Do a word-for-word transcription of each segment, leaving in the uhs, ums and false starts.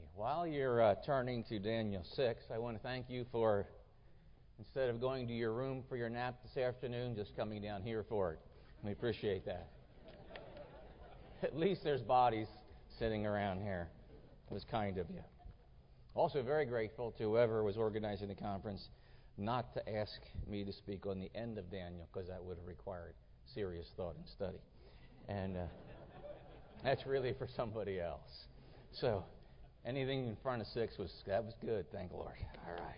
While you're uh, turning to Daniel six, I want to thank you for, instead of going to your room for your nap this afternoon, just coming down here for it. We appreciate that. At least there's bodies sitting around here. It was kind of you. Also very grateful to whoever was organizing the conference not to ask me to speak on the end of Daniel, because that would have required serious thought and study. And uh, that's really for somebody else. So anything in front of six was that was good, thank the Lord. All right.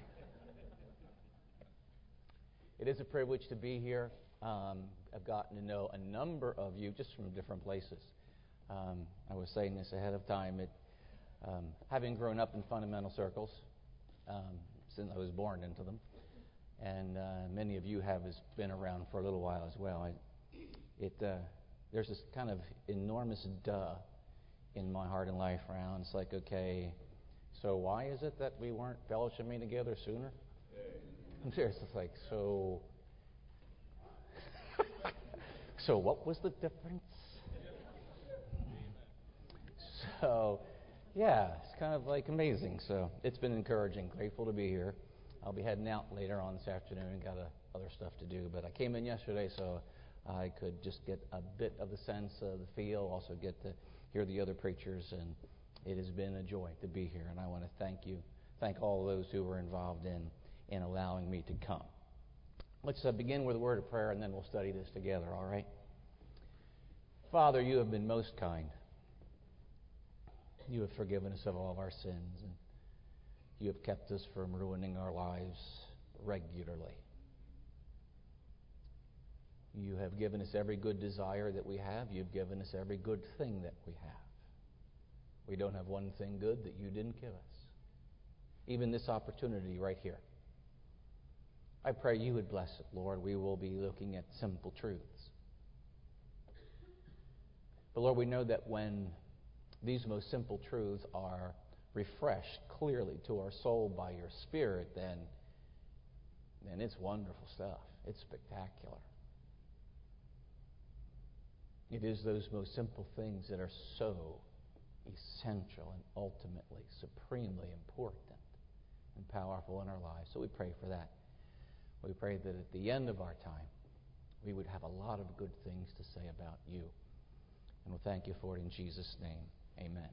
It is a privilege to be here. Um, I've gotten to know a number of you just from different places. Um, I was saying this ahead of time. It, um, having grown up in fundamental circles um, since I was born into them, and uh, many of you have been around for a little while as well. I, it uh, there's this kind of enormous duh in my heart and life around. It's like, okay, so why is it that we weren't fellowshipping together sooner? There's just like, so, so what was the difference? So, yeah, it's kind of like amazing. So it's been encouraging. Grateful to be here. I'll be heading out later on this afternoon. Got a, other stuff to do, but I came in yesterday so I could just get a bit of the sense of the feel. Also get to hear the other preachers, and it has been a joy to be here. And I want to thank you, thank all those who were involved in in allowing me to come. Let's uh, begin with a word of prayer, and then we'll study this together. All right. Father, you have been most kind. You have forgiven us of all of our sins, and you have kept us from ruining our lives regularly. You have given us every good desire that we have. You've given us every good thing that we have. We don't have one thing good that you didn't give us. Even this opportunity right here. I pray you would bless it, Lord. We will be looking at simple truths. But Lord, we know that when these most simple truths are refreshed clearly to our soul by your Spirit, then, then it's wonderful stuff. It's spectacular. It is those most simple things that are so essential and ultimately supremely important and powerful in our lives. So we pray for that. We pray that at the end of our time, we would have a lot of good things to say about you. And we'll thank you for it in Jesus' name. Amen.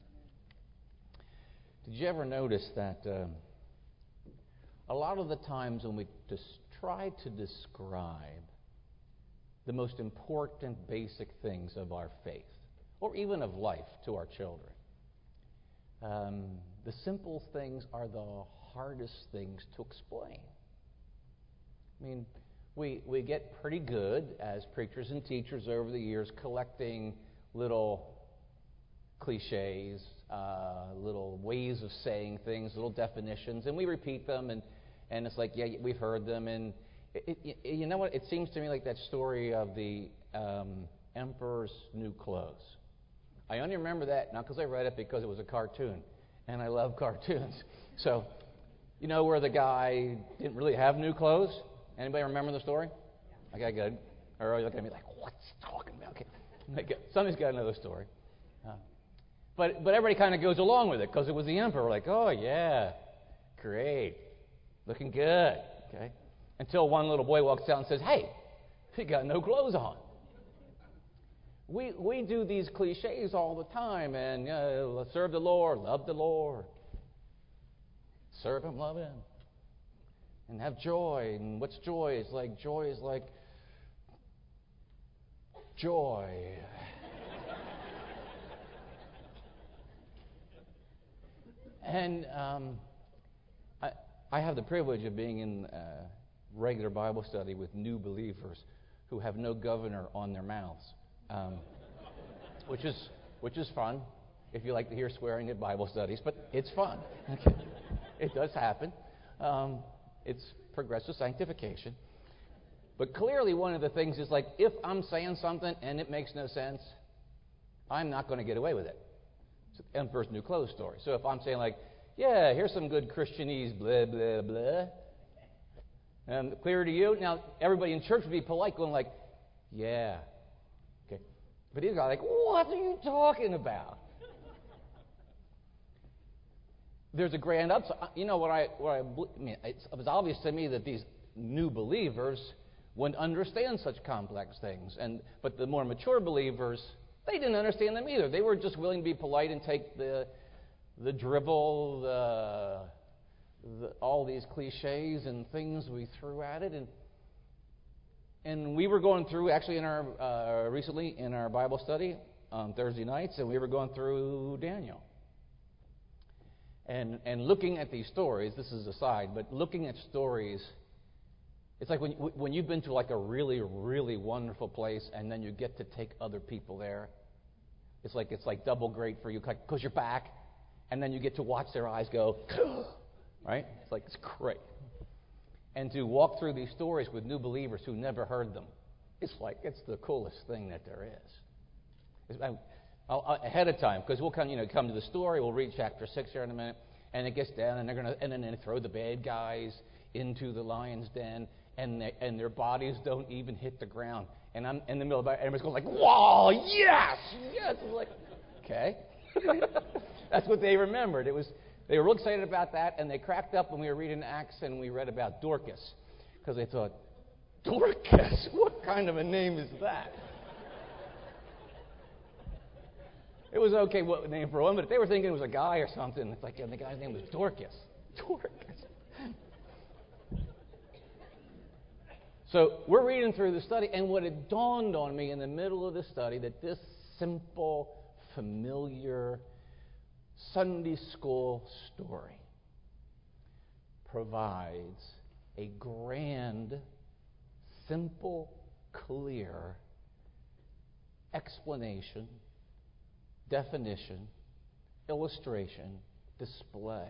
Did you ever notice that um, a lot of the times when we just try to describe the most important basic things of our faith, or even of life to our children, um, the simple things are the hardest things to explain. I mean, we we get pretty good as preachers and teachers over the years collecting little cliches, uh, little ways of saying things, little definitions, and we repeat them, and, and it's like, yeah, we've heard them, and it, it, you know what? It seems to me like that story of the um, Emperor's New Clothes. I only remember that, not because I read it, because it was a cartoon, and I love cartoons. So, you know where the guy didn't really have new clothes? Anybody remember the story? Okay, good. Or you look at me like, what's he talking about? Okay. Somebody's got another story. Uh, but but everybody kind of goes along with it because it was the emperor. Like, oh yeah, great, looking good. Okay. Until one little boy walks out and says, hey, he got no clothes on. We we do these cliches all the time, and uh, serve the Lord, love the Lord, serve Him, love Him, and have joy. And what's joy? It's like joy is like joy. And um, I, I have the privilege of being in uh, regular Bible study with new believers who have no governor on their mouths, um, which is which is fun if you like to hear swearing at Bible studies. But it's fun. Okay. It does happen. Um, it's progressive sanctification. But clearly, one of the things is like, if I'm saying something and it makes no sense, I'm not going to get away with it. It's the Emperor's New Clothes story. So if I'm saying like, yeah, here's some good Christianese, blah, blah, blah. Um, clear to you? Now, everybody in church would be polite, going like, yeah. Okay. But he's got like, what are you talking about? there's a grand upside. You know what I, what I, I mean, it's, it was obvious to me that these new believers wouldn't understand such complex things. And but the more mature believers, they didn't understand them either. They were just willing to be polite and take the the drivel, the, the all these cliches and things we threw at it. And and we were going through actually in our uh, recently in our Bible study on Thursday nights, and we were going through Daniel. And and looking at these stories, this is aside, but looking at stories, it's like when when you've been to like a really really wonderful place, and then you get to take other people there. It's like it's like double great for you because you're back, and then you get to watch their eyes go, right? It's like it's great. And to walk through these stories with new believers who never heard them, it's like it's the coolest thing that there is. It's, I, I'll, ahead of time, because we'll come, you know, come to the story. We'll read chapter six here in a minute, and it gets down, and they're gonna, and then they throw the bad guys into the lion's den, and they, and their bodies don't even hit the ground. And I'm in the middle of it, everybody's going like, "Whoa, yes, yes!" It's like, okay, that's what they remembered. It was they were real excited about that, and they cracked up when we were reading Acts, and we read about Dorcas, because they thought, Dorcas, what kind of a name is that? It was okay what name for one, but if they were thinking it was a guy or something, it's like, yeah, the guy's name was Dorcas. Dorcas. So we're reading through the study, and what it dawned on me in the middle of the study, that this simple, familiar Sunday school story provides a grand, simple, clear explanation, definition, illustration, display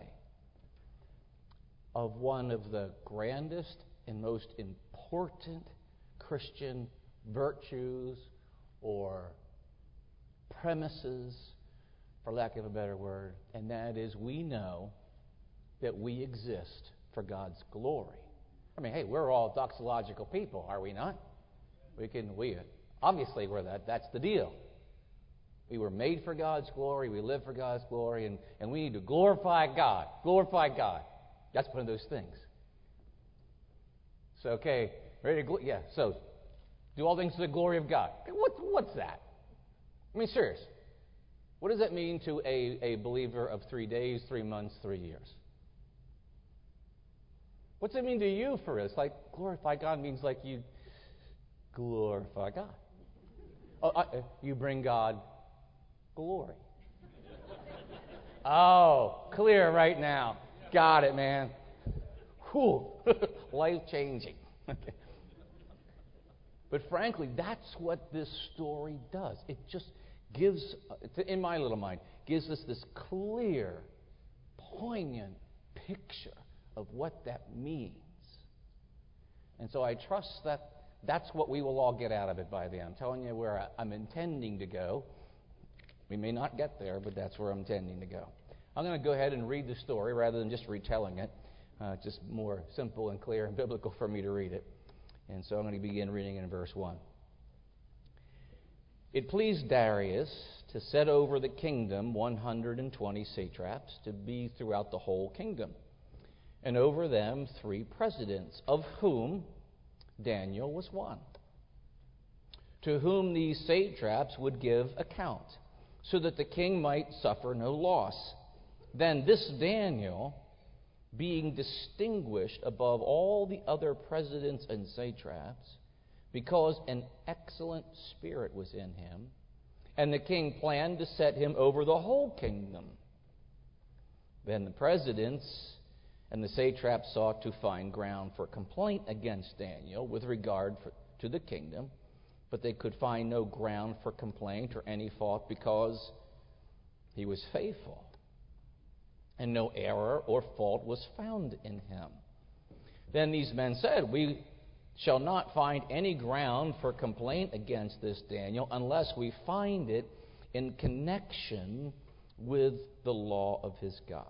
of one of the grandest and most important Christian virtues or premises, for lack of a better word, and that is we know that we exist for God's glory. I mean, hey, we're all doxological people, are we not? We can, we obviously we're that. That's the deal. We were made for God's glory. We live for God's glory. And, and we need to glorify God. Glorify God. That's one of those things. So, okay, ready to, gl- yeah, so do all things to the glory of God. What, what's that? I mean, serious. What does that mean to a, a believer of three days, three months, three years? What's it mean to you for us? Like, glorify God means like you glorify God. Oh, uh, you bring God glory. Oh, clear right now. Got it, man. Whew. Life-changing. Okay. But frankly, that's what this story does. It just gives, in my little mind, gives us this clear, poignant picture of what that means. And so I trust that that's what we will all get out of it by the end. I'm telling you where I'm intending to go. We may not get there, but that's where I'm intending to go. I'm going to go ahead and read the story rather than just retelling it. Uh, it's just more simple and clear and biblical for me to read it. And so I'm going to begin reading in verse one. It pleased Darius to set over the kingdom one hundred twenty satraps to be throughout the whole kingdom, and over them three presidents, of whom Daniel was one, to whom these satraps would give account, so that the king might suffer no loss. Then this Daniel, being distinguished above all the other presidents and satraps, because an excellent spirit was in him, and the king planned to set him over the whole kingdom. Then the presidents and the satraps sought to find ground for complaint against Daniel with regard for, to the kingdom, but they could find no ground for complaint or any fault, because he was faithful, and no error or fault was found in him. Then these men said, "We shall not find any ground for complaint against this Daniel unless we find it in connection with the law of his God."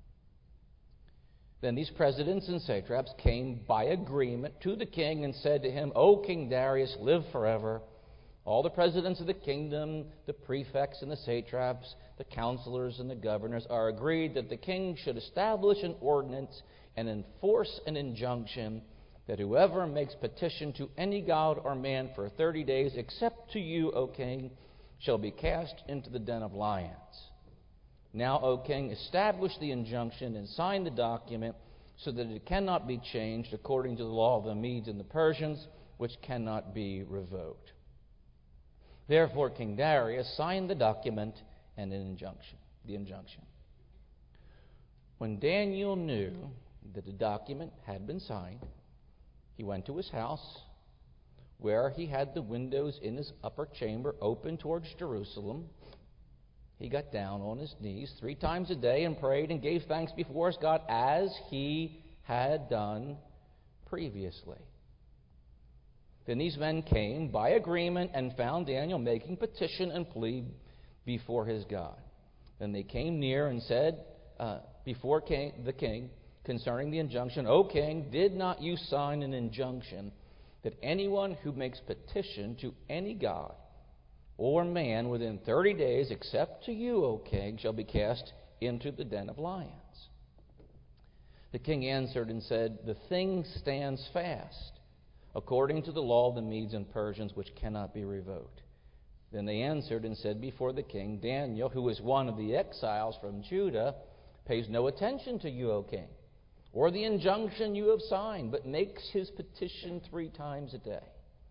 Then these presidents and satraps came by agreement to the king and said to him, "O King Darius, live forever. All the presidents of the kingdom, the prefects and the satraps, the counselors and the governors are agreed that the king should establish an ordinance and enforce an injunction that whoever makes petition to any god or man for thirty days, except to you, O king, shall be cast into the den of lions. Now, O king, establish the injunction and sign the document so that it cannot be changed according to the law of the Medes and the Persians, which cannot be revoked. Therefore, King Darius signed the document and an injunction, the injunction. When Daniel knew that the document had been signed, he went to his house, where he had the windows in his upper chamber open towards Jerusalem. He got down on his knees three times a day and prayed and gave thanks before his God as he had done previously. Then these men came by agreement and found Daniel making petition and plea before his God. Then they came near and said uh, before king, the king concerning the injunction, O king, did not you sign an injunction that anyone who makes petition to any god or man within thirty days, except to you, O king, shall be cast into the den of lions? The king answered and said, the thing stands fast, according to the law of the Medes and Persians, which cannot be revoked. Then they answered and said before the king, Daniel, who is one of the exiles from Judah, pays no attention to you, O king, or the injunction you have signed, but makes his petition three times a day.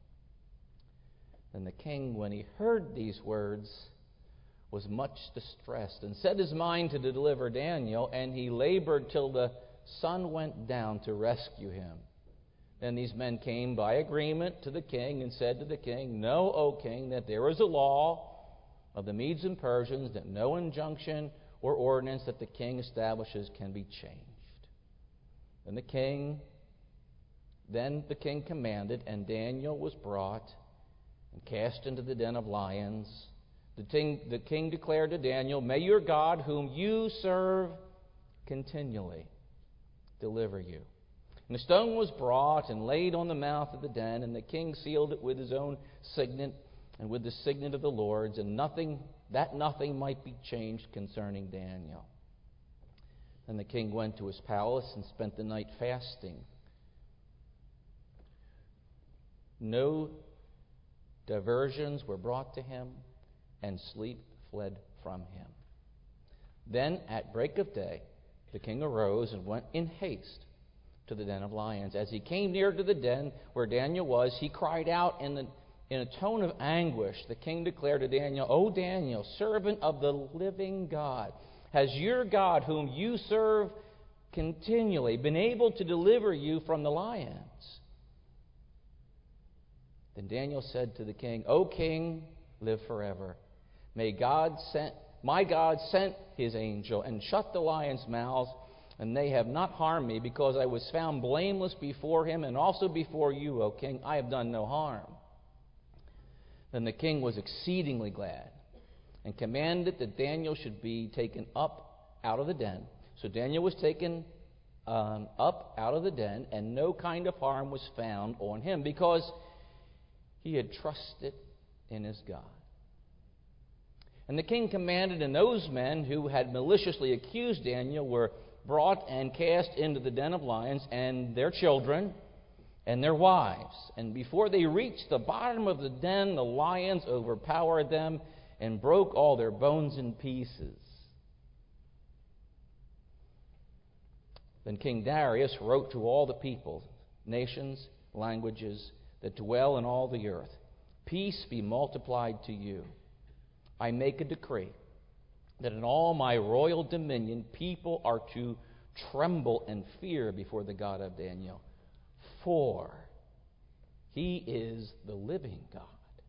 Then the king, when he heard these words, was much distressed, and set his mind to deliver Daniel, and he labored till the sun went down to rescue him. Then these men came by agreement to the king and said to the king, Know, O king, that there is a law of the Medes and Persians, that no injunction or ordinance that the king establishes can be changed. And the king, then the king commanded, and Daniel was brought and cast into the den of lions. The king, the king declared to Daniel, May your God, whom you serve continually, deliver you. And the stone was brought and laid on the mouth of the den, and the king sealed it with his own signet and with the signet of the Lord's, and nothing that nothing might be changed concerning Daniel. And the king went to his palace and spent the night fasting. No diversions were brought to him, and sleep fled from him. Then at break of day, the king arose and went in haste to the den of lions. As he came near to the den where Daniel was, he cried out in, the, in a tone of anguish. The king declared to Daniel, O Daniel, servant of the living God, has your God, whom you serve continually, been able to deliver you from the lions? Then Daniel said to the king, O king, live forever. May God sent, my God sent his angel and shut the lions' mouths, and they have not harmed me, because I was found blameless before him and also before you, O king. I have done no harm. Then the king was exceedingly glad and commanded that Daniel should be taken up out of the den. So Daniel was taken um, up out of the den, and no kind of harm was found on him, because he had trusted in his God. And the king commanded, and those men who had maliciously accused Daniel were brought and cast into the den of lions, and their children and their wives. And before they reached the bottom of the den, the lions overpowered them and broke all their bones in pieces. Then King Darius wrote to all the people, nations, languages that dwell in all the earth, Peace be multiplied to you. I make a decree that in all my royal dominion people are to tremble and fear before the God of Daniel, for he is the living God,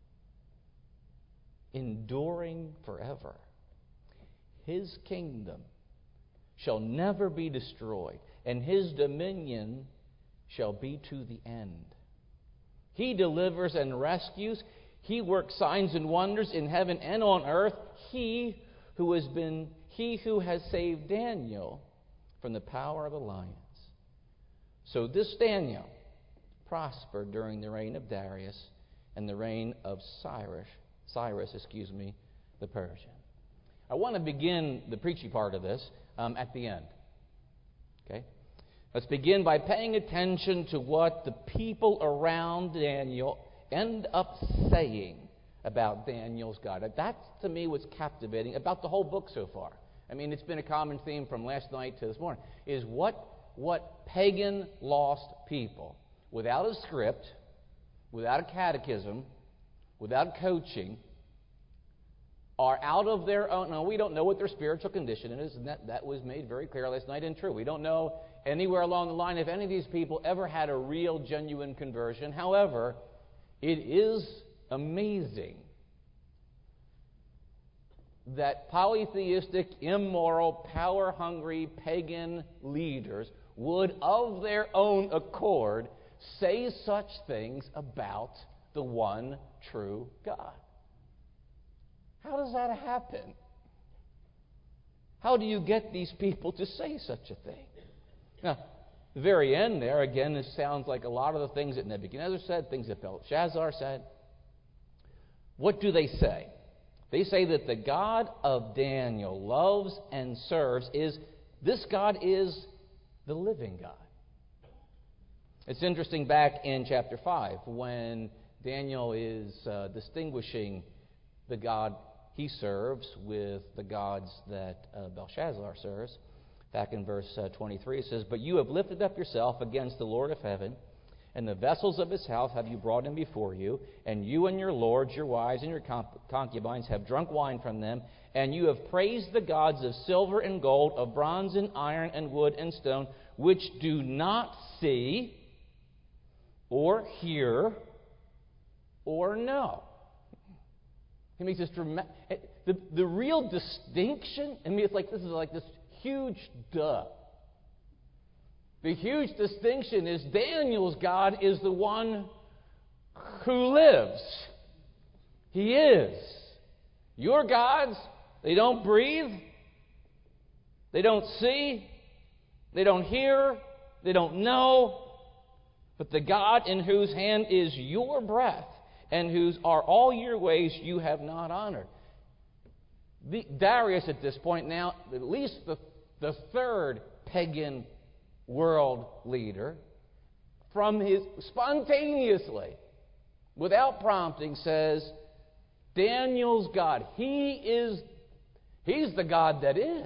enduring forever. His kingdom shall never be destroyed, and his dominion shall be to the end. He delivers and rescues. He works signs and wonders in heaven and on earth. He who has been, he who has saved Daniel from the power of the lions. So this Daniel prospered during the reign of Darius, and the reign of Cyrus, Cyrus, excuse me, the Persian. I want to begin the preachy part of this um, at the end. Okay? Let's begin by paying attention to what the people around Daniel end up saying about Daniel's God. That, to me, was captivating about the whole book so far. I mean, it's been a common theme from last night to this morning, is what, what pagan lost people, without a script, without a catechism, without coaching, are out of their own. Now, we don't know what their spiritual condition is, and that, that was made very clear last night and true. We don't know anywhere along the line if any of these people ever had a real, genuine conversion. However, it is amazing that polytheistic, immoral, power-hungry, pagan leaders would, of their own accord, say such things about the one true God. How does that happen? How do you get these people to say such a thing? Now, the very end there, again, it sounds like a lot of the things that Nebuchadnezzar said, things that Belshazzar said. What do they say? They say that the God of Daniel loves and serves is, this God is the living God. It's interesting, back in chapter five, when Daniel is uh, distinguishing the God he serves with the gods that uh, Belshazzar serves. Back in verse uh, twenty-three, it says, "But you have lifted up yourself against the Lord of heaven, and the vessels of his house have you brought in before you, and you and your lords, your wives, and your concubines have drunk wine from them, and you have praised the gods of silver and gold, of bronze and iron and wood and stone, which do not see or hear or know." He makes this dramatic. The, the real distinction, I mean, it's like this is like this huge duh. The huge distinction is Daniel's God is the one who lives. He is. Your gods, they don't breathe, they don't see, they don't hear, they don't know. But the God in whose hand is your breath, and whose are all your ways you have not honored. The, Darius, at this point now, at least the, the third pagan world leader, from his spontaneously, without prompting, says, Daniel's God, he is, he's the God that is.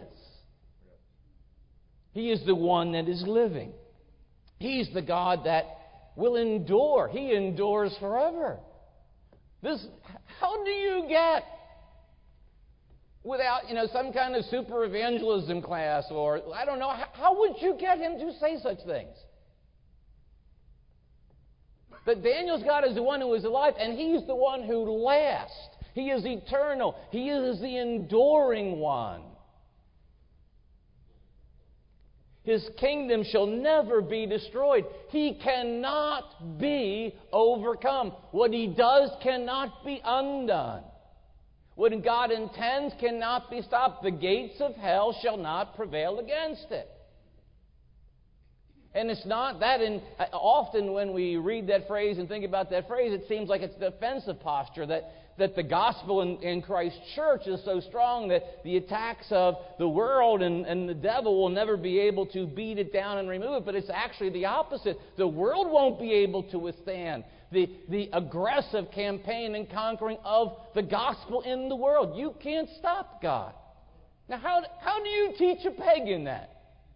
He is the one that is living. He's the God that will endure. He endures forever. This, how do you get, without, you know, some kind of super evangelism class, or I don't know, how, how would you get him to say such things? But Daniel's God is the one who is alive, and he's the one who lasts. He is eternal. He is the enduring one. His kingdom shall never be destroyed. He cannot be overcome. What he does cannot be undone. What God intends cannot be stopped. The gates of hell shall not prevail against it. And it's not that in, often when we read that phrase and think about that phrase, it seems like it's a defensive posture, that, that the gospel in, in Christ's church is so strong that the attacks of the world and, and the devil will never be able to beat it down and remove it. But it's actually the opposite. The world won't be able to withstand the, the aggressive campaign and conquering of the gospel in the world. You can't stop God. Now, how, how do you teach a pagan that?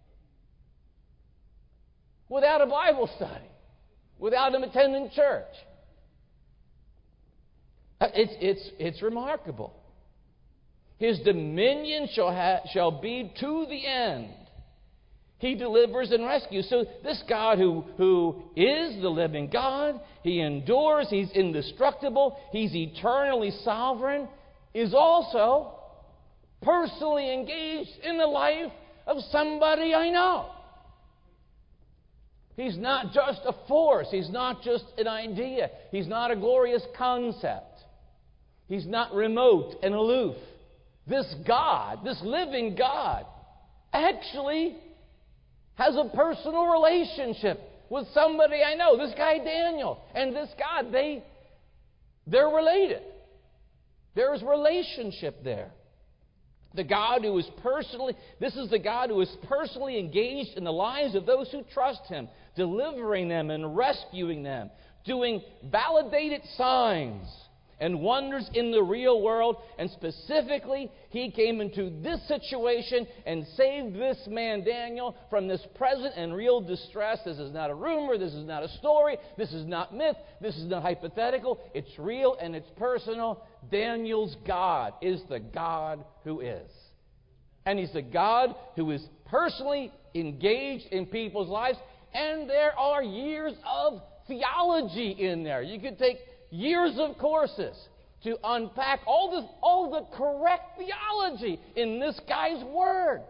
Without a Bible study, without him attending church. It's, it's, it's remarkable. His dominion shall, ha- shall be to the end. He delivers and rescues. So this God who, who is the living God, he endures, he's indestructible, he's eternally sovereign, is also personally engaged in the life of somebody I know. He's not just a force. He's not just an idea. He's not a glorious concept. He's not remote and aloof. This God, this living God, actually has a personal relationship with somebody I know. This guy Daniel and this God, they, They're related. There is relationship there. The God who is personally, this is the God who is personally engaged in the lives of those who trust Him, delivering them and rescuing them, doing validated signs and wonders in the real world. And specifically, He came into this situation and saved this man, Daniel, from this present and real distress. This is not a rumor. This is not a story. This is not myth. This is not hypothetical. It's real and it's personal. Daniel's God is the God who is. And He's the God who is personally engaged in people's lives. And there are years of theology in there. You could take years of courses to unpack all the, all the correct theology in this guy's words.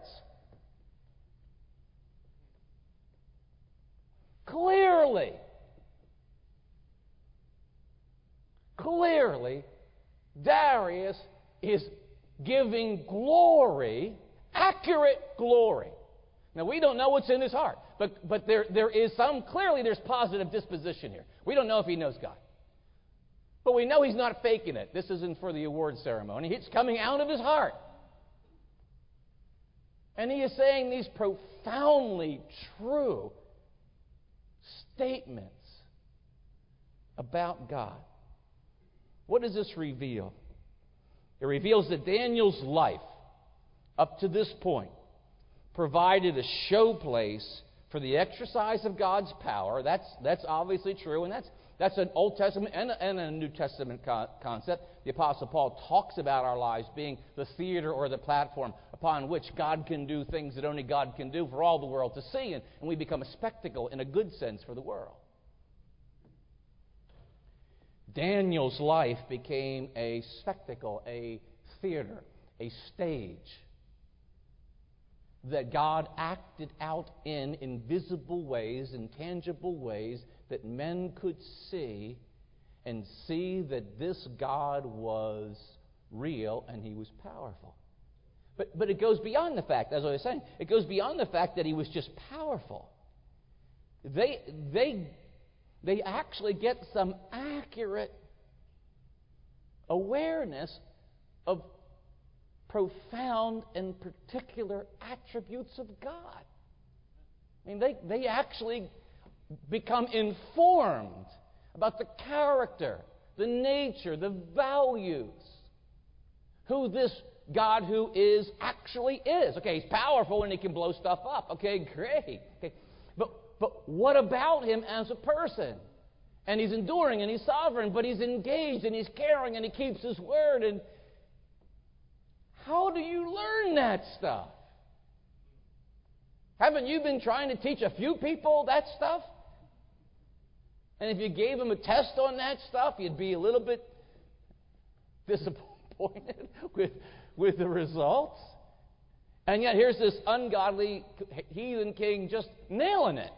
Clearly, clearly, Darius is giving glory, accurate glory. Now, we don't know what's in his heart, but, but there, there is some, clearly there's positive disposition here. We don't know if he knows God. But we know he's not faking it. This isn't for the award ceremony. It's coming out of his heart. And he is saying these profoundly true statements about God. What does this reveal? It reveals that Daniel's life, up to this point, provided a showplace for the exercise of God's power. That's, that's obviously true, and that's That's an Old Testament and a, and a New Testament co- concept. The Apostle Paul talks about our lives being the theater or the platform upon which God can do things that only God can do for all the world to see, and, and we become a spectacle in a good sense for the world. Daniel's life became a spectacle, a theater, a stage that God acted out in invisible ways, in tangible ways, that men could see and see that this God was real and He was powerful. But, but it goes beyond the fact, as I was saying, it goes beyond the fact that He was just powerful. They, they, they actually get some accurate awareness of profound and particular attributes of God. I mean, they, they actually become informed about the character, the nature, the values, who this God who is actually is. Okay, He's powerful and He can blow stuff up. Okay, great. Okay, but but what about Him as a person? And He's enduring and He's sovereign, but He's engaged and He's caring and He keeps His word. And how do you learn that stuff? Haven't you been trying to teach a few people that stuff? And if you gave them a test on that stuff, you'd be a little bit disappointed with, with the results. And yet here's this ungodly heathen king just nailing it.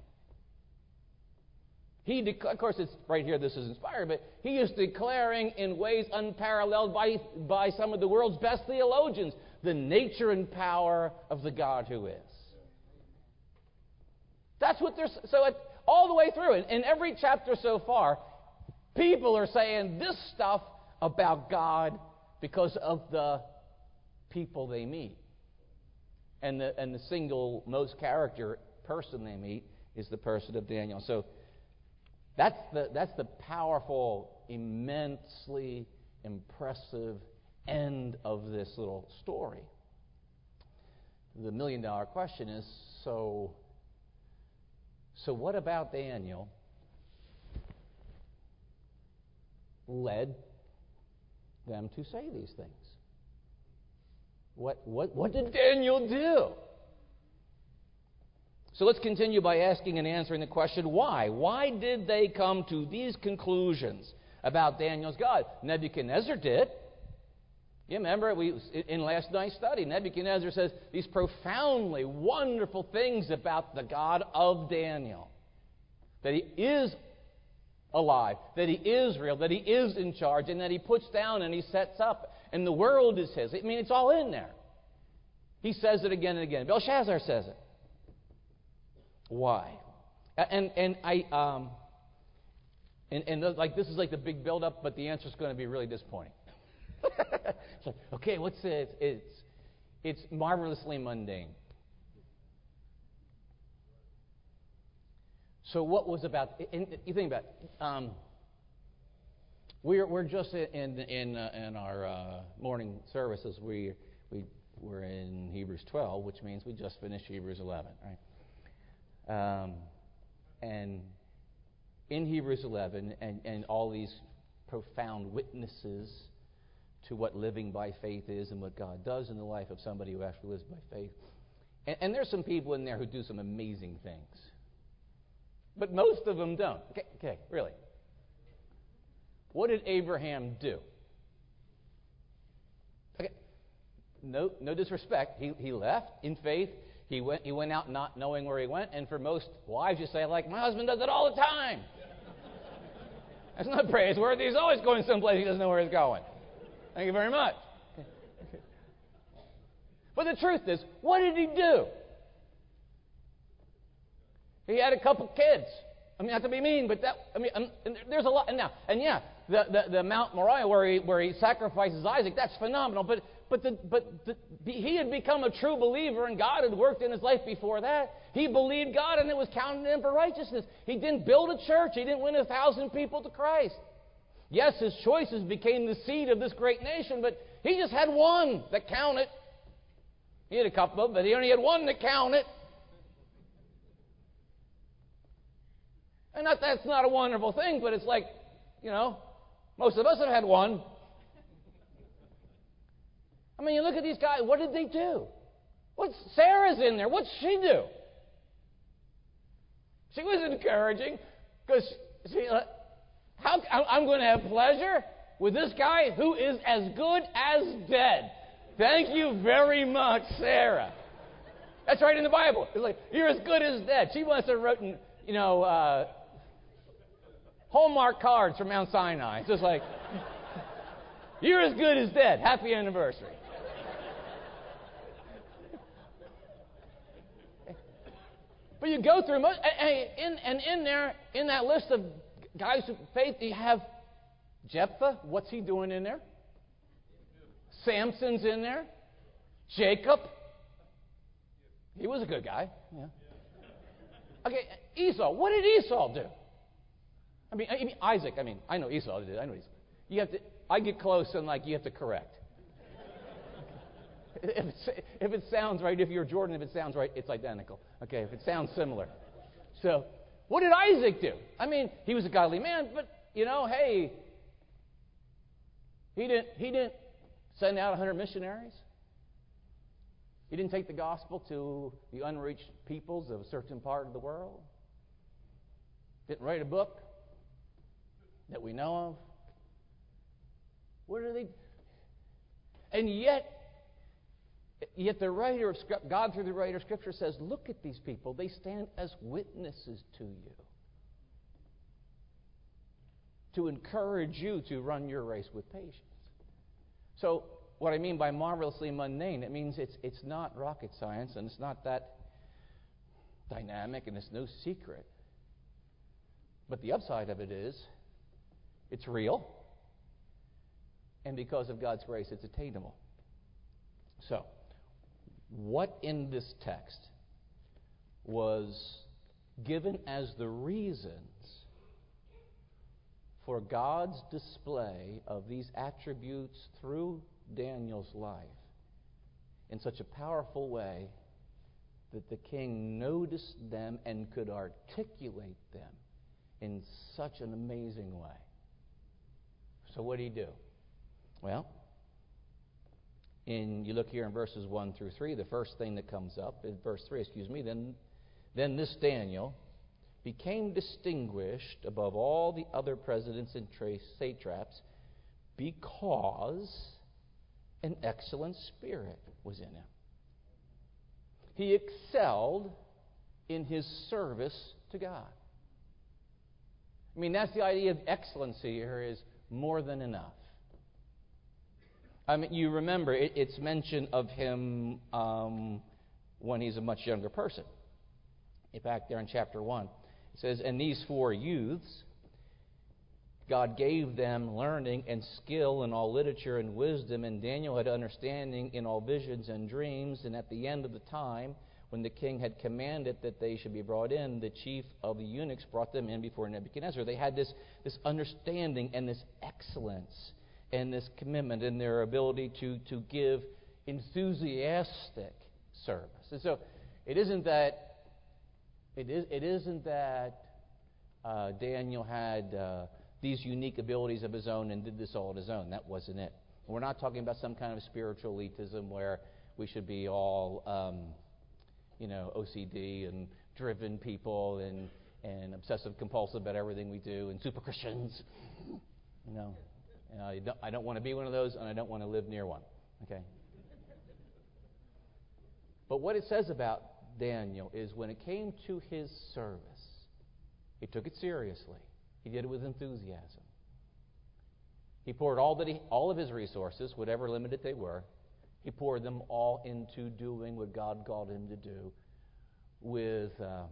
He, de- of course, it's right here, this is inspired, but he is declaring in ways unparalleled by, by some of the world's best theologians the nature and power of the God who is. That's what they're... So it, all the way through, in, in every chapter so far, people are saying this stuff about God because of the people they meet. And the, and the single most character person they meet is the person of Daniel. So that's the, that's the powerful, immensely impressive end of this little story. The million-dollar question is, so... So what about Daniel led them to say these things? What, what, what did Daniel do? So let's continue by asking and answering the question, why? Why did they come to these conclusions about Daniel's God? Nebuchadnezzar did. You remember, we in last night's study, Nebuchadnezzar says these profoundly wonderful things about the God of Daniel. That He is alive, that He is real, that He is in charge, and that He puts down and He sets up, and the world is His. I mean, it's all in there. He says it again and again. Belshazzar says it. Why? And and I um, And, and those, like this is like the big build-up, but the answer is going to be really disappointing. It's like, okay, what's it? It's, it's marvelously mundane. So what was about? And you think about it, um, we're we're just in in uh, in our uh, morning services. We we we're in Hebrews twelve, which means we just finished Hebrews eleven, right? Um, and in Hebrews eleven, and, and all these profound witnesses to what living by faith is and what God does in the life of somebody who actually lives by faith. And, and there's some people in there who do some amazing things. But most of them don't. Okay, okay, really. What did Abraham do? Okay, no, no disrespect. He he left in faith. He went he went out not knowing where he went. And for most wives, you say, like, my husband does it all the time. That's not praiseworthy. He's always going someplace he doesn't know where he's going. Thank you very much. Okay. Okay. But the truth is, what did he do? He had a couple kids. I mean, not to be mean, but that, I mean, um, and there's a lot. And now, and yeah, the, the, the Mount Moriah where he, where he sacrifices Isaac, that's phenomenal. But, but, the, but the, he had become a true believer, and God had worked in his life before that. He believed God, and it was counted to him for righteousness. He didn't build a church. He didn't win a thousand people to Christ. Yes, his choices became the seed of this great nation, but he just had one that counted. He had a couple, but he only had one that counted. And that, that's not a wonderful thing, but it's like, you know, most of us have had one. I mean, you look at these guys, what did they do? What's Sarah's in there? What'd she do? She was encouraging because she, uh, how, I'm going to have pleasure with this guy who is as good as dead. Thank you very much, Sarah. That's right in the Bible. It's like, you're as good as dead. She must have written, you know, uh, Hallmark cards from Mount Sinai. It's just like, you're as good as dead. Happy anniversary. But you go through, most, and, and in there, in that list of guys of faith, you have Jephthah. What's he doing in there? Samson's in there. Jacob. He was a good guy. Yeah. Okay, Esau. What did Esau do? I mean, I mean, Isaac. I mean, I know Esau did. I know Esau. You have to. I get close and like you have to correct. if, it, if it sounds right, if you're Jordan, if it sounds right, it's identical. Okay, if it sounds similar. So, what did Isaac do? I mean, he was a godly man, but you know, hey, he didn't. He didn't send out a hundred missionaries. He didn't take the gospel to the unreached peoples of a certain part of the world. Didn't write a book that we know of. What are they? And yet, yet the writer of Scripture, God through the writer of Scripture says, look at these people. They stand as witnesses to you. To encourage you to run your race with patience. So, what I mean by marvelously mundane, it means it's it's not rocket science, and it's not that dynamic, and it's no secret. But the upside of it is, it's real, and because of God's grace, it's attainable. So, what in this text was given as the reasons for God's display of these attributes through Daniel's life in such a powerful way that the king noticed them and could articulate them in such an amazing way. So what did he do? Well, in you look here in verses one through three, the first thing that comes up is verse three, excuse me, then then this Daniel became distinguished above all the other presidents and satraps because an excellent spirit was in him. He excelled in his service to God. I mean, that's the idea of excellency here, is more than enough. I mean, you remember, it, it's mention of him um, when he's a much younger person. In fact, there in chapter one, it says, and these four youths God gave them learning and skill in all literature and wisdom, and Daniel had understanding in all visions and dreams. And at the end of the time, when the king had commanded that they should be brought in, the chief of the eunuchs brought them in before Nebuchadnezzar. They had this, this understanding and this excellence and this commitment in their ability to, to give enthusiastic service. And so it isn't that it, is, it isn't that uh, Daniel had uh, these unique abilities of his own and did this all on his own. That wasn't it. We're not talking about some kind of spiritual elitism where we should be all, um, you know, O C D and driven people and, and obsessive compulsive about everything we do and super Christians. No. You know, I don't, I don't want to be one of those, and I don't want to live near one. Okay? But what it says about Daniel is when it came to his service, he took it seriously. He did it with enthusiasm. He poured all that he, all of his resources, whatever limited they were, he poured them all into doing what God called him to do with, uh,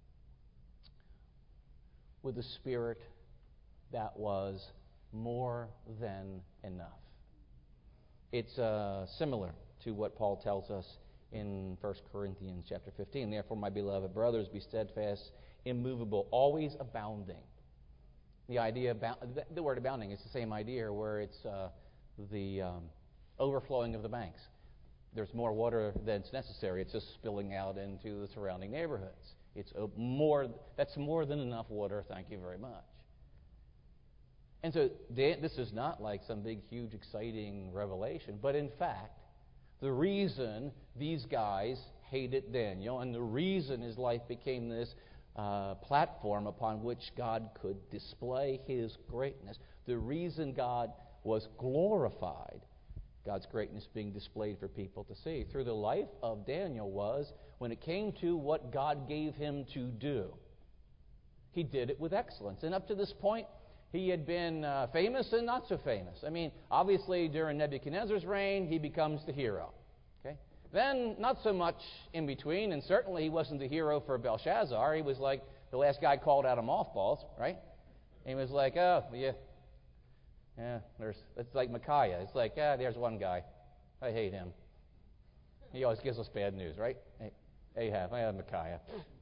with a spirit that was more than enough. It's uh, similar to what Paul tells us in First Corinthians chapter fifteen. Therefore, my beloved brothers, be steadfast, immovable, always abounding. The idea about the word abounding is the same idea where it's uh, the um, overflowing of the banks. There's more water than's necessary. It's just spilling out into the surrounding neighborhoods. It's more. That's more than enough water. Thank you very much. And so this is not like some big, huge, exciting revelation, but in fact, the reason these guys hated Daniel and the reason his life became this Uh, platform upon which God could display His greatness. The reason God was glorified, God's greatness being displayed for people to see, through the life of Daniel was when it came to what God gave him to do, he did it with excellence. And up to this point, he had been uh, famous and not so famous. I mean, obviously during Nebuchadnezzar's reign, he becomes the hero. Okay? Then, not so much in between, and certainly he wasn't the hero for Belshazzar. He was like the last guy called out of mothballs, right? And he was like, oh, yeah, yeah, there's, it's like Micaiah. It's like, ah, there's one guy. I hate him. He always gives us bad news, right? Ahab, I have Micaiah.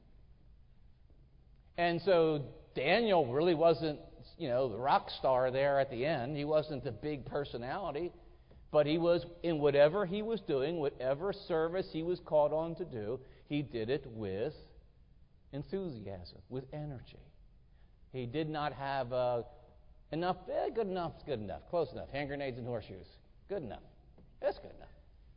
And so Daniel really wasn't, you know, the rock star there at the end. He wasn't the big personality. But he was, in whatever he was doing, whatever service he was called on to do, he did it with enthusiasm, with energy. He did not have uh, enough, eh, good enough, it's good enough, close enough, hand grenades and horseshoes, good enough, that's good enough.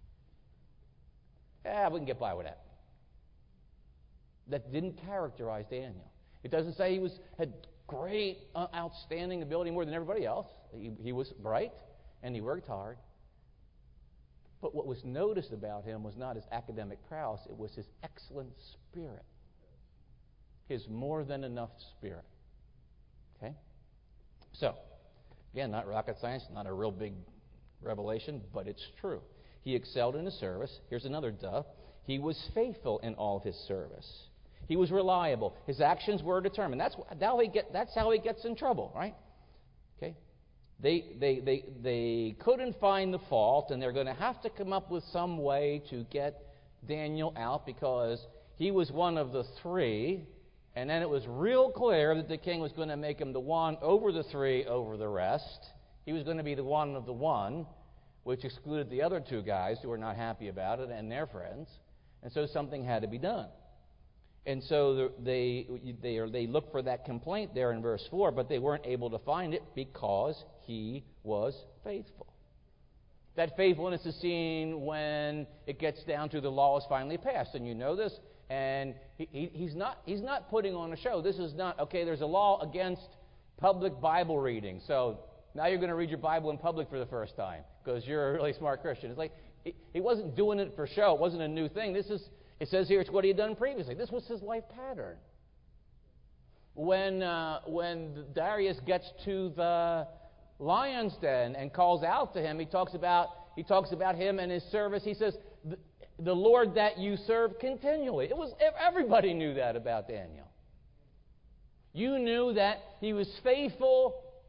Yeah, we can get by with that. That didn't characterize Daniel. It doesn't say he was had great, uh, outstanding ability more than everybody else. He, he was bright, and he worked hard. But what was noticed about him was not his academic prowess, it was his excellent spirit. His more than enough spirit. Okay? So, again, not rocket science, not a real big revelation, but it's true. He excelled in his service. Here's another duh. He was faithful in all of his service. He was reliable. His actions were determined. That's how he get, that's how he gets in trouble, right? Okay? They, they, they, they couldn't find the fault, and they're going to have to come up with some way to get Daniel out because he was one of the three, and then it was real clear that the king was going to make him the one over the three over the rest. He was going to be the one of the one, which excluded the other two guys who were not happy about it and their friends, and so something had to be done. And so they, they, they looked for that complaint there in verse four, but they weren't able to find it because he was faithful. That faithfulness is seen when it gets down to the law is finally passed, and you know this. And he, he, he's not he's not putting on a show. This is not, okay, there's a law against public Bible reading, so now you're going to read your Bible in public for the first time because you're a really smart Christian. It's like he, he wasn't doing it for show. It wasn't a new thing. This is, it says here, it's what he had done previously. This was his life pattern. When uh, when Darius gets to the lion's den and calls out to him, he talks about he talks about him and his service. He says, "The, the Lord that you serve continually." It was everybody knew that about Daniel. You knew that he was faithful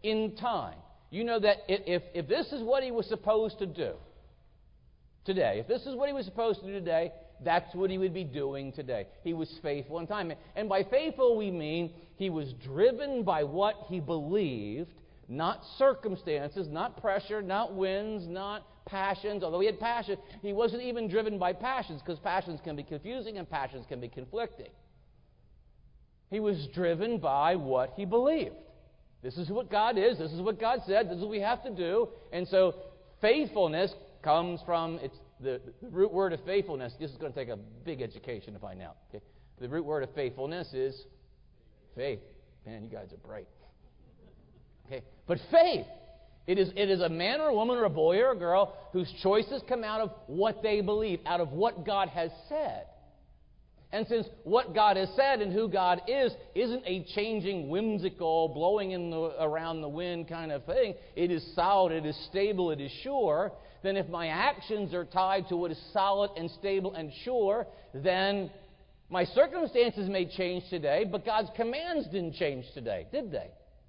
in time. You know that if, if this is what he was supposed to do today, if this is what he was supposed to do today, that's what he would be doing today. He was faithful in time. And by faithful, we mean he was driven by what he believed, not circumstances, not pressure, not winds, not passions. Although he had passion, he wasn't even driven by passions, because passions can be confusing and passions can be conflicting. He was driven by what he believed. This is what God is. This is what God said. This is what we have to do. And so faithfulness comes from, it's the, the root word of faithfulness. This is going to take a big education to find out. Okay? The root word of faithfulness is faith. Man, you guys are bright. Okay, but faith. It is, it is a man or a woman or a boy or a girl whose choices come out of what they believe, out of what God has said. And since what God has said and who God is isn't a changing, whimsical, blowing in the, around the wind kind of thing, it is solid, it is stable, it is sure, then if my actions are tied to what is solid and stable and sure, then my circumstances may change today, but God's commands didn't change today, did they?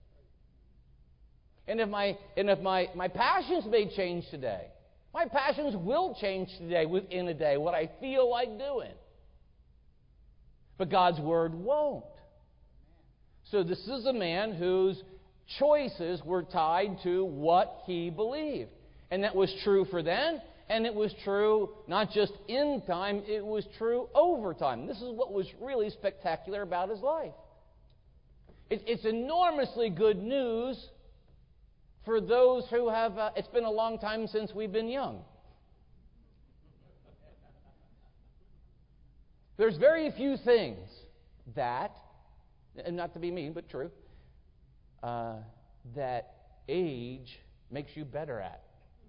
And if my and if my, my passions may change today, my passions will change today within a day, what I feel like doing. But God's Word won't. So this is a man whose choices were tied to what he believed. And that was true for then, and it was true not just in time, it was true over time. This is what was really spectacular about his life. It, it's enormously good news for those who have, uh, it's been a long time since we've been young. There's very few things that, and not to be mean, but true, uh, that age makes you better at.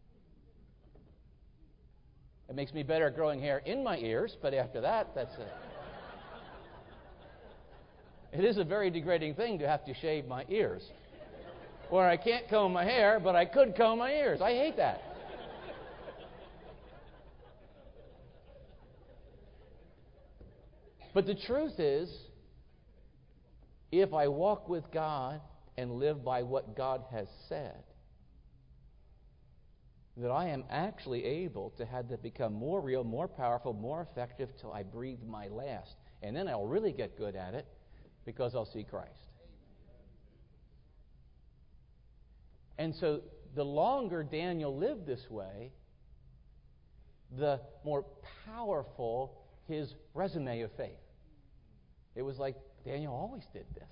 It makes me better at growing hair in my ears, but after that, that's it. It is a very degrading thing to have to shave my ears. Or I can't comb my hair, but I could comb my ears. I hate that. But the truth is, if I walk with God and live by what God has said, that I am actually able to have that become more real, more powerful, more effective till I breathe my last. And then I'll really get good at it because I'll see Christ. And so the longer Daniel lived this way, the more powerful his resume of faith. It was like Daniel always did this.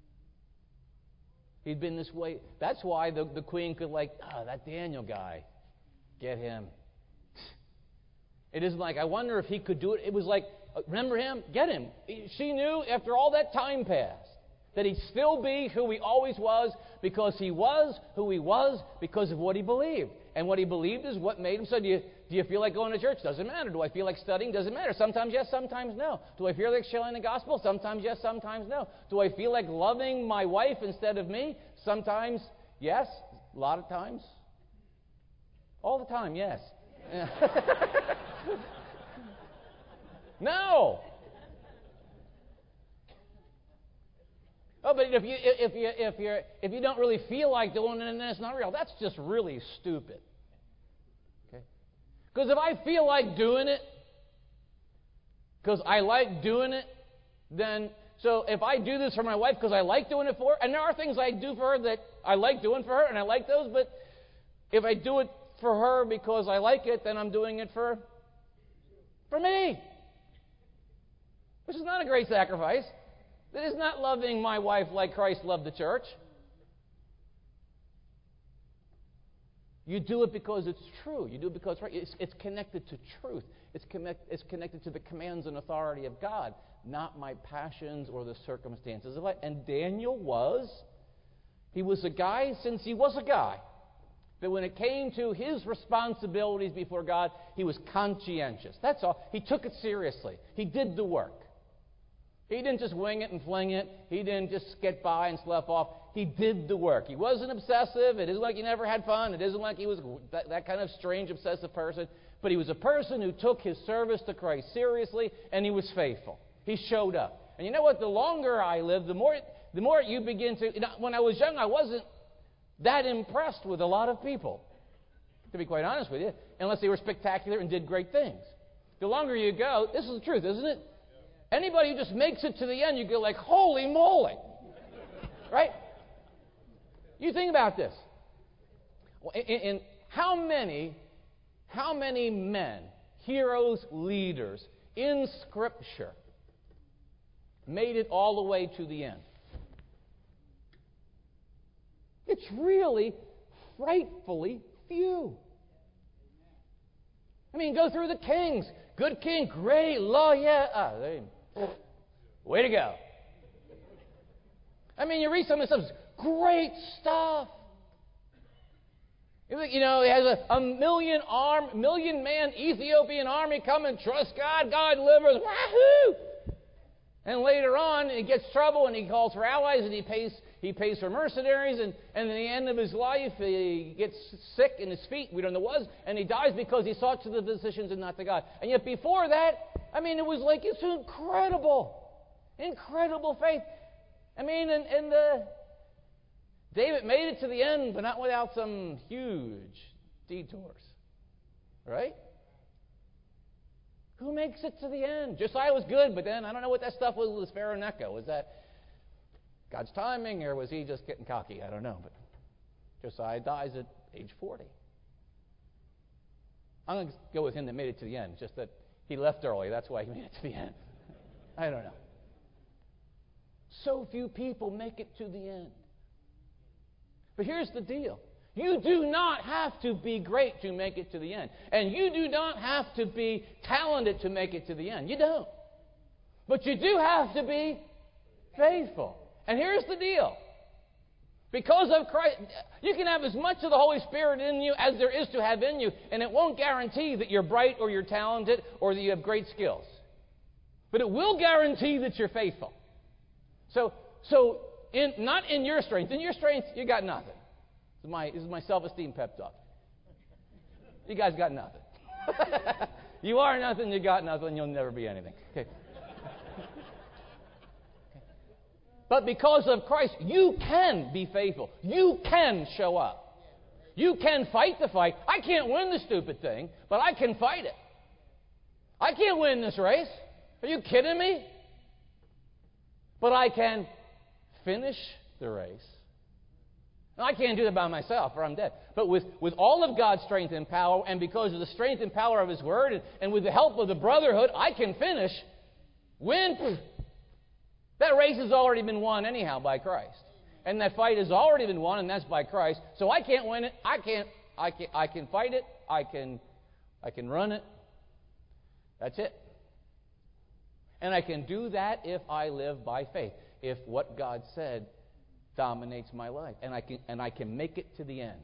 He'd been this way. That's why the, the queen could like, oh, that Daniel guy, get him. It isn't like, I wonder if he could do it. It was like, remember him? Get him. She knew after all that time passed that he'd still be who he always was because he was who he was because of what he believed. And what he believed is what made him so. Do you, do you feel like going to church? Doesn't matter. Do I feel like studying? Doesn't matter. Sometimes yes, sometimes no. Do I feel like sharing the gospel? Sometimes yes, sometimes no. Do I feel like loving my wife instead of me? Sometimes yes, a lot of times. All the time, yes. No. Oh, but if you if you if you if you don't really feel like doing it, then it's not real. That's just really stupid. Okay? Because if I feel like doing it, because I like doing it, then so if I do this for my wife because I like doing it for her, and there are things I do for her that I like doing for her, and I like those, but if I do it for her because I like it, then I'm doing it for for me, which is not a great sacrifice. It is not loving my wife like Christ loved the church. You do it because it's true. You do it because it's, it's connected to truth. It's, connect, it's connected to the commands and authority of God, not my passions or the circumstances of life. And Daniel was, he was a guy since he was a guy. But when it came to his responsibilities before God, he was conscientious. That's all. He took it seriously. He did the work. He didn't just wing it and fling it. He didn't just get by and slough off. He did the work. He wasn't obsessive. It isn't like he never had fun. It isn't like he was that, that kind of strange, obsessive person. But he was a person who took his service to Christ seriously, and he was faithful. He showed up. And you know what? The longer I live, the more the more you begin to... You know, when I was young, I wasn't that impressed with a lot of people, to be quite honest with you, unless they were spectacular and did great things. The longer you go, this is the truth, isn't it? Anybody who just makes it to the end, you go like, holy moly. Right? You think about this. In, in how many, how many men, heroes, leaders in Scripture made it all the way to the end? It's really frightfully few. I mean, go through the kings. Good king, great lawyer. Ah, there you, way to go. I mean, you read some of the stuff, great stuff. You know, he has a, a million arm, million man Ethiopian army come and trust God. God delivers. Wahoo! And later on, he gets trouble and he calls for allies and he pays he pays for mercenaries. And, and at the end of his life, he gets sick in his feet. We don't know what it was. And he dies because he sought to the physicians and not to God. And yet before that, I mean, it was like it's incredible. Incredible faith. I mean, and, and uh, David made it to the end, but not without some huge detours. Right? Who makes it to the end? Josiah was good, but then I don't know what that stuff was with Pharaoh Necho. Was that God's timing, or was he just getting cocky? I don't know. But Josiah dies at age forty. I'm going to go with him that made it to the end, just that he left early. That's why he made it to the end. I don't know. So few people make it to the end. But here's the deal. You do not have to be great to make it to the end. And you do not have to be talented to make it to the end. You don't. But you do have to be faithful. And here's the deal. Because of Christ, you can have as much of the Holy Spirit in you as there is to have in you, and it won't guarantee that you're bright or you're talented or that you have great skills. But it will guarantee that you're faithful. So, so in, not in your strength. In your strength, you got nothing. This is my, this is my self-esteem pep talk. You guys got nothing. You are nothing, you got nothing, you'll never be anything. Okay. But because of Christ, you can be faithful. You can show up. You can fight the fight. I can't win the stupid thing, but I can fight it. I can't win this race. Are you kidding me? But I can finish the race. Now, I can't do that by myself or I'm dead. But with, with all of God's strength and power, and because of the strength and power of His Word, and, and with the help of the brotherhood, I can finish. Win. That race has already been won anyhow by Christ. And that fight has already been won, and that's by Christ. So I can't win it. I can't. I can. I can fight it. I can. I can run it. That's it. And I can do that if I live by faith. If what God said dominates my life, and I can and I can make it to the end.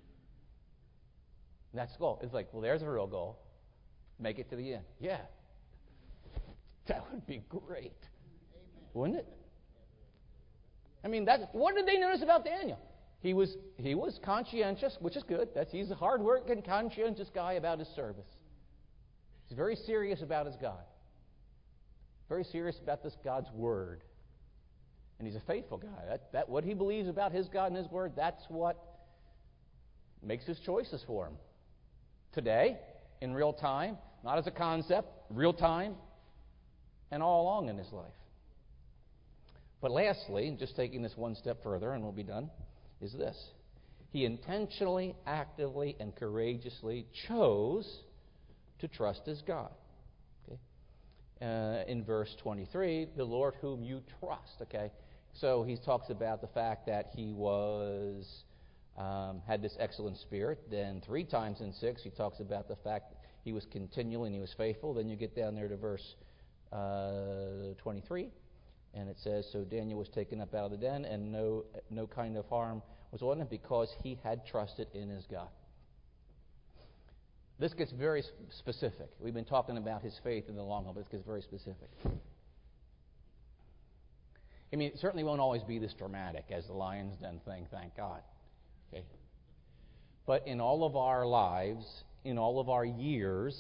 And that's the goal. It's like, well, there's a real goal. Make it to the end. Yeah, that would be great, wouldn't it? I mean, that's what did they notice about Daniel? He was he was conscientious, which is good. That's he's a hard-working, conscientious guy about his service. He's very serious about his God. Very serious about this God's Word. And he's a faithful guy. That, that what he believes about his God and His Word, that's what makes his choices for him. Today, in real time, not as a concept, real time, and all along in his life. But lastly, just taking this one step further, and we'll be done, is this. He intentionally, actively, and courageously chose to trust his God. Okay? Uh, in verse twenty-three, the Lord whom you trust. Okay, so he talks about the fact that he was um, had this excellent spirit. Then three times in six, he talks about the fact that he was continual and he was faithful. Then you get down there to verse uh, twenty-three, and it says, "So Daniel was taken up out of the den, and no no kind of harm was on him because he had trusted in his God." This gets very specific. We've been talking about his faith in the long haul, but this gets very specific. I mean, it certainly won't always be this dramatic as the Lion's Den thing, thank God. Okay? But in all of our lives, in all of our years,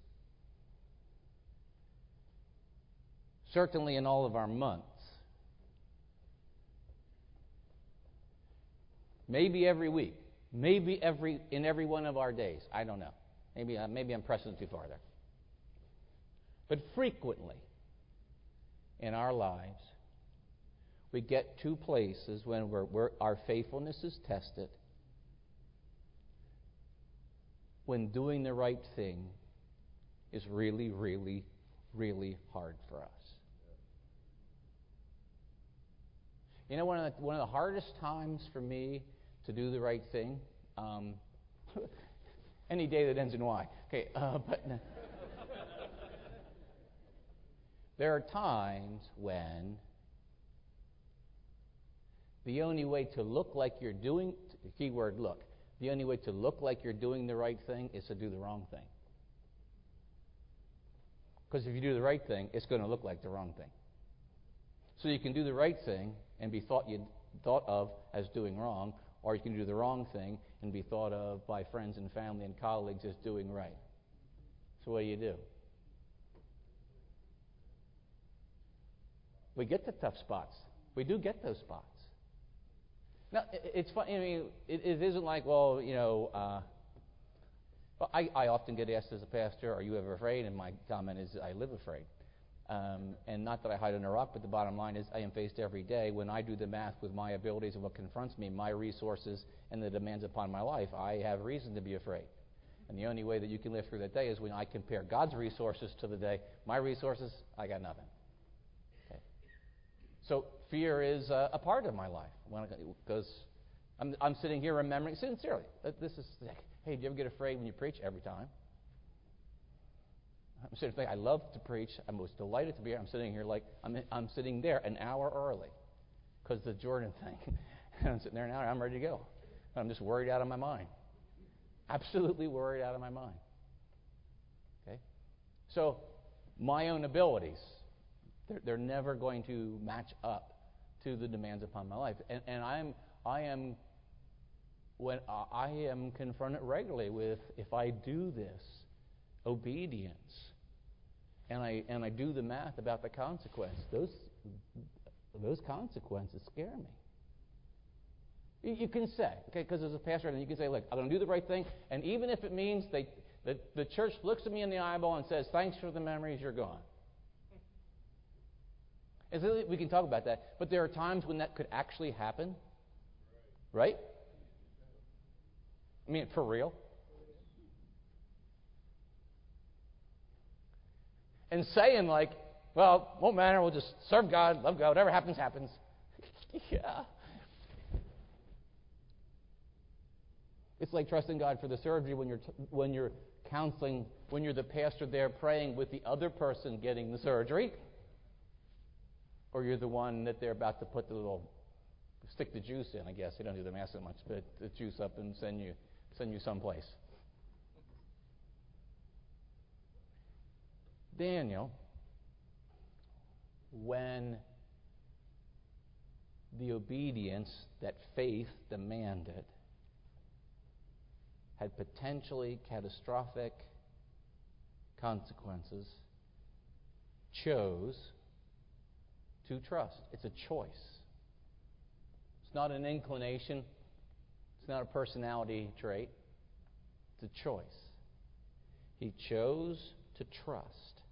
certainly in all of our months, Maybe every week. Maybe every in every one of our days. I don't know. Maybe, uh, maybe I'm pressing too far there. But frequently in our lives, we get to places when we're, we're, our faithfulness is tested, when doing the right thing is really, really, really hard for us. You know, one of the, one of the hardest times for me to do the right thing, um, any day that ends in Y. Okay, uh, but there are times when the only way to look like you're doing, keyword look, the only way to look like you're doing the right thing is to do the wrong thing. Because if you do the right thing, it's going to look like the wrong thing. So you can do the right thing and be thought you thought of as doing wrong, or you can do the wrong thing and be thought of by friends and family and colleagues as doing right. So what do you do? We get the tough spots. We do get those spots. Now, it's funny. I mean, it, it isn't like, well, you know, uh, well, I, I often get asked as a pastor, are you ever afraid? And my comment is, I live afraid. Um, and not that I hide under a rock, but the bottom line is I am faced every day when I do the math with my abilities and what confronts me, my resources, and the demands upon my life. I have reason to be afraid. And the only way that you can live through that day is when I compare God's resources to the day. My resources, I got nothing. Okay. So fear is uh, a part of my life. Because I'm, I'm sitting here remembering, sincerely, this is like, hey, do you ever get afraid when you preach? Every time. I'm sitting there, I love to preach. I'm most delighted to be here. I'm sitting here like I'm I'm sitting there an hour early because the Jordan thing. And I'm sitting there an hour. I'm ready to go. I'm just worried out of my mind. Absolutely worried out of my mind. Okay, so my own abilities, they're, they're never going to match up to the demands upon my life. And and I'm I am when I am confronted regularly with, if I do this, obedience. And I and I do the math about the consequence. Those those consequences scare me. You, you can say, okay, because as a pastor, you can say, look, I'm going to do the right thing, and even if it means they, the, the church looks at me in the eyeball and says, thanks for the memories, you're gone. And so we can talk about that, but there are times when that could actually happen, right? I mean, for real. And saying like, well, won't matter, we'll just serve God, love God, whatever happens, happens. Yeah. It's like trusting God for the surgery when you're t- when you're counseling, when you're the pastor there praying with the other person getting the surgery, or you're the one that they're about to put the little stick the juice in. I guess they don't do the math so much, but the juice up and send you send you someplace. Daniel, when the obedience that faith demanded had potentially catastrophic consequences, chose to trust. It's a choice. It's not an inclination. It's not a personality trait. It's a choice. He chose to trust.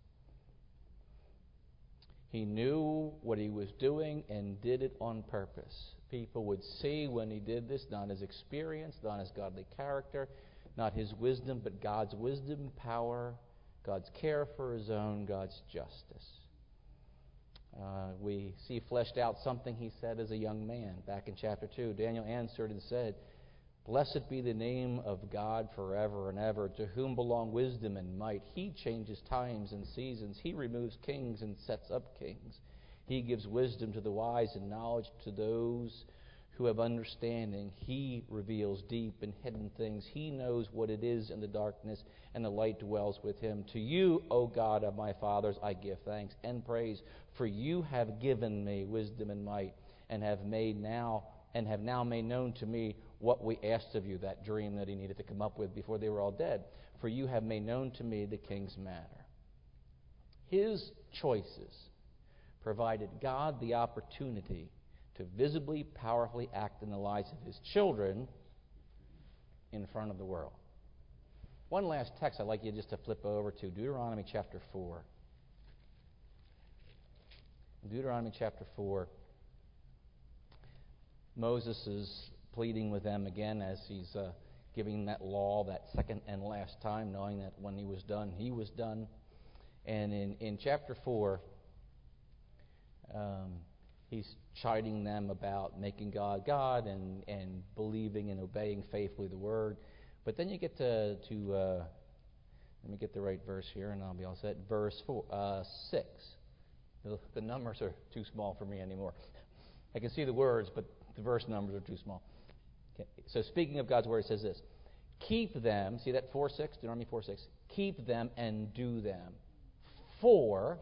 He knew what he was doing and did it on purpose. People would see when he did this, not his experience, not his godly character, not his wisdom, but God's wisdom, power, God's care for his own, God's justice. Uh, we see fleshed out something he said as a young man back in chapter two. Daniel answered and said, "Blessed be the name of God forever and ever, to whom belong wisdom and might. He changes times and seasons. He removes kings and sets up kings. He gives wisdom to the wise and knowledge to those who have understanding. He reveals deep and hidden things. He knows what it is in the darkness, and the light dwells with him. To you, O God of my fathers, I give thanks and praise, for you have given me wisdom and might, and have made now and have now made known to me what we asked of you," that dream that he needed to come up with before they were all dead. "For you have made known to me the king's matter." His choices provided God the opportunity to visibly, powerfully act in the lives of His children in front of the world. One last text I'd like you just to flip over to Deuteronomy chapter four. Deuteronomy chapter four. Moses is pleading with them again as he's uh, giving that law that second and last time, knowing that when he was done, he was done. And in, in chapter four, um, he's chiding them about making God God and, and believing and obeying faithfully the Word. But then you get to, to uh, let me get the right verse here, and I'll be all set. Verse four, uh, six. The, the numbers are too small for me anymore. I can see the words, but the verse numbers are too small. Okay. So speaking of God's Word, it says this. Keep them, see that four six, Deuteronomy four six. Keep them and do them. For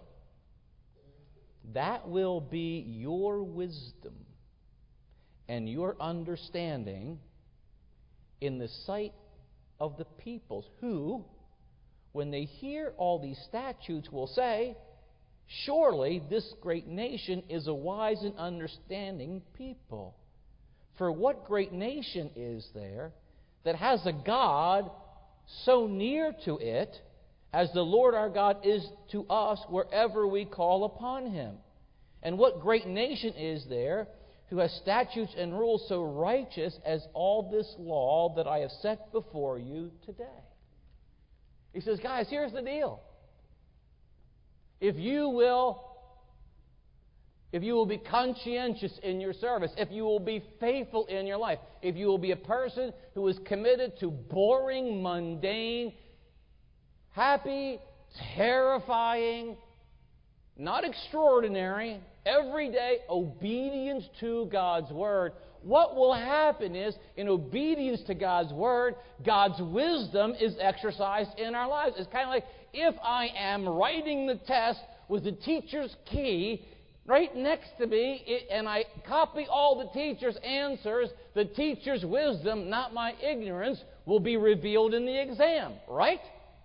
that will be your wisdom and your understanding in the sight of the peoples, who, when they hear all these statutes, will say, surely this great nation is a wise and understanding people. For what great nation is there that has a God so near to it as the Lord our God is to us wherever we call upon Him? And what great nation is there who has statutes and rules so righteous as all this law that I have set before you today? He says, guys, here's the deal. If you will, if you will be conscientious in your service, if you will be faithful in your life, if you will be a person who is committed to boring, mundane, happy, terrifying, not extraordinary, everyday obedience to God's Word, what will happen is, in obedience to God's Word, God's wisdom is exercised in our lives. It's kind of like if I am writing the test with the teacher's key right next to me, it, and I copy all the teacher's answers, the teacher's wisdom, not my ignorance, will be revealed in the exam, right?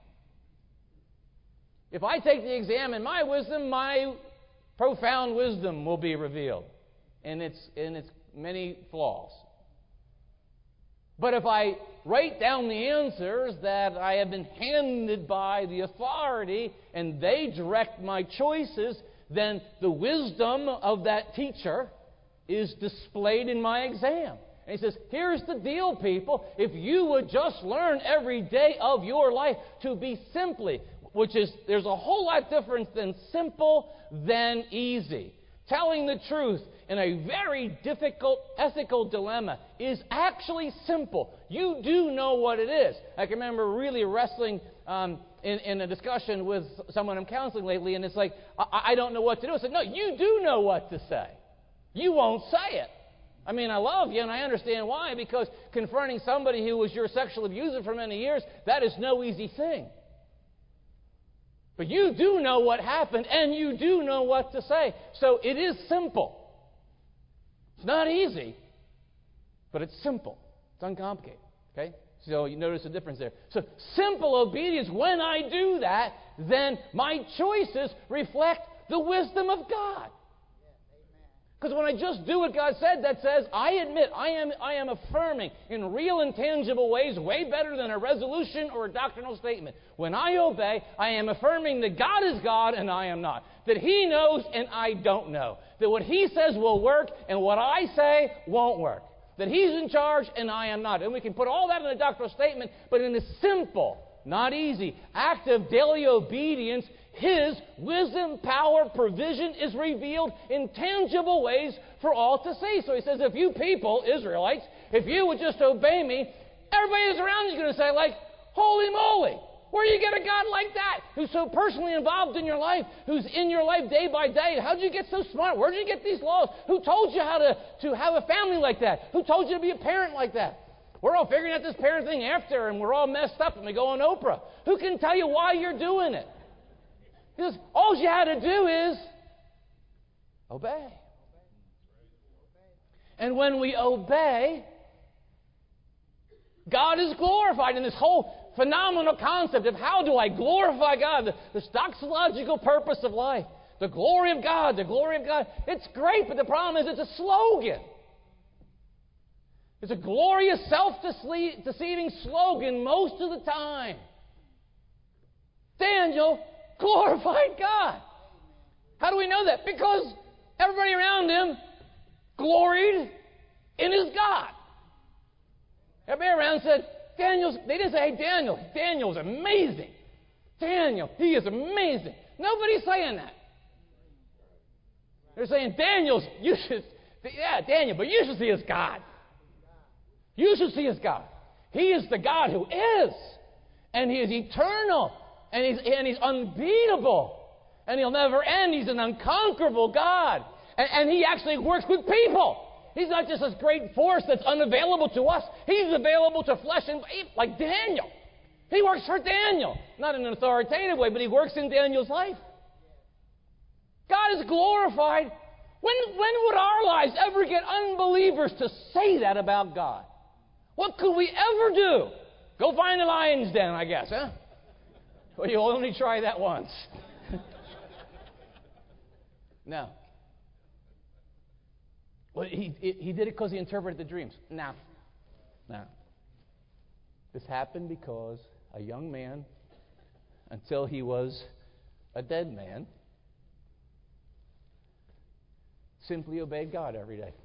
If I take the exam in my wisdom, my profound wisdom will be revealed in its, in its many flaws. But if I write down the answers that I have been handed by the authority and they direct my choices, then the wisdom of that teacher is displayed in my exam. And he says, here's the deal, people. If you would just learn every day of your life to be simply, which is, there's a whole lot difference than simple than easy. Telling the truth in a very difficult ethical dilemma is actually simple. You do know what it is. I can remember really wrestling um, in, in a discussion with someone I'm counseling lately, and it's like, I, I don't know what to do. I said, no, you do know what to say. You won't say it. I mean, I love you, and I understand why, because confronting somebody who was your sexual abuser for many years, that is no easy thing. But you do know what happened, and you do know what to say. So it is simple. It's not easy, but it's simple. It's uncomplicated. Okay? So you notice the difference there. So simple obedience, when I do that, then my choices reflect the wisdom of God. Because when I just do what God said, that says, I admit, I am, I am affirming in real and tangible ways, way better than a resolution or a doctrinal statement. When I obey, I am affirming that God is God and I am not. That He knows and I don't know. That what He says will work and what I say won't work. That He's in charge and I am not. And we can put all that in a doctrinal statement, but in a simple, not easy, act of daily obedience, His wisdom, power, provision is revealed in tangible ways for all to see. So He says, if you people, Israelites, if you would just obey me, everybody who's around you is going to say, like, holy moly, where do you get a God like that? Who's so personally involved in your life, who's in your life day by day? How did you get so smart? Where did you get these laws? Who told you how to, to have a family like that? Who told you to be a parent like that? We're all figuring out this parent thing after, and we're all messed up, and we go on Oprah. Who can tell you why you're doing it? Because all you had to do is obey. And when we obey, God is glorified in this whole phenomenal concept of how do I glorify God, the, the doxological purpose of life. The glory of God, the glory of God. It's great, but the problem is it's a slogan. It's a glorious, self-deceiving slogan most of the time. Daniel glorified God. How do we know that? Because everybody around him gloried in his God. Everybody around said, Daniel's, they didn't say, hey, Daniel, Daniel's amazing. Daniel, he is amazing. Nobody's saying that. They're saying, Daniel's, you should, yeah, Daniel, but you should see his God. You should see his God. He is the God who is. And he is eternal. And he's, and he's unbeatable. And he'll never end. He's an unconquerable God. And, and he actually works with people. He's not just this great force that's unavailable to us. He's available to flesh and blood, like Daniel. He works for Daniel. Not in an authoritative way, but he works in Daniel's life. God is glorified. When, when would our lives ever get unbelievers to say that about God? What could we ever do? Go find the lion's den, I guess, huh? Well, you'll only try that once. No. Well, he, he did it because he interpreted the dreams. No. No. This happened because a young man, until he was a dead man, simply obeyed God every day.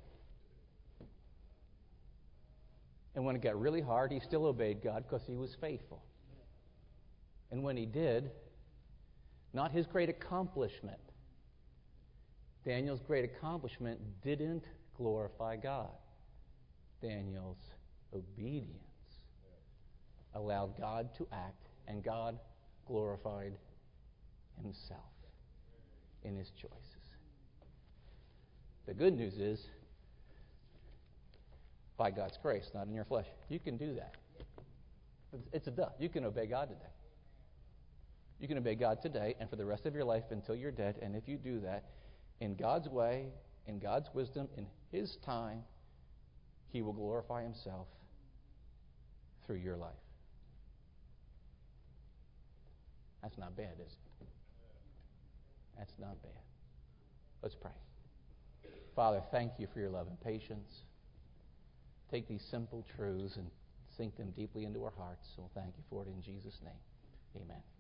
And when it got really hard, he still obeyed God because he was faithful. And when he did, not his great accomplishment, Daniel's great accomplishment didn't glorify God. Daniel's obedience allowed God to act, and God glorified himself in his choices. The good news is, by God's grace, not in your flesh, you can do that. It's a duh. You can obey God today. You can obey God today and for the rest of your life until you're dead. And if you do that, in God's way, in God's wisdom, in His time, He will glorify Himself through your life. That's not bad, is it? That's not bad. Let's pray. Father, thank you for your love and patience. Take these simple truths and sink them deeply into our hearts. So we'll thank you for it in Jesus' name. Amen.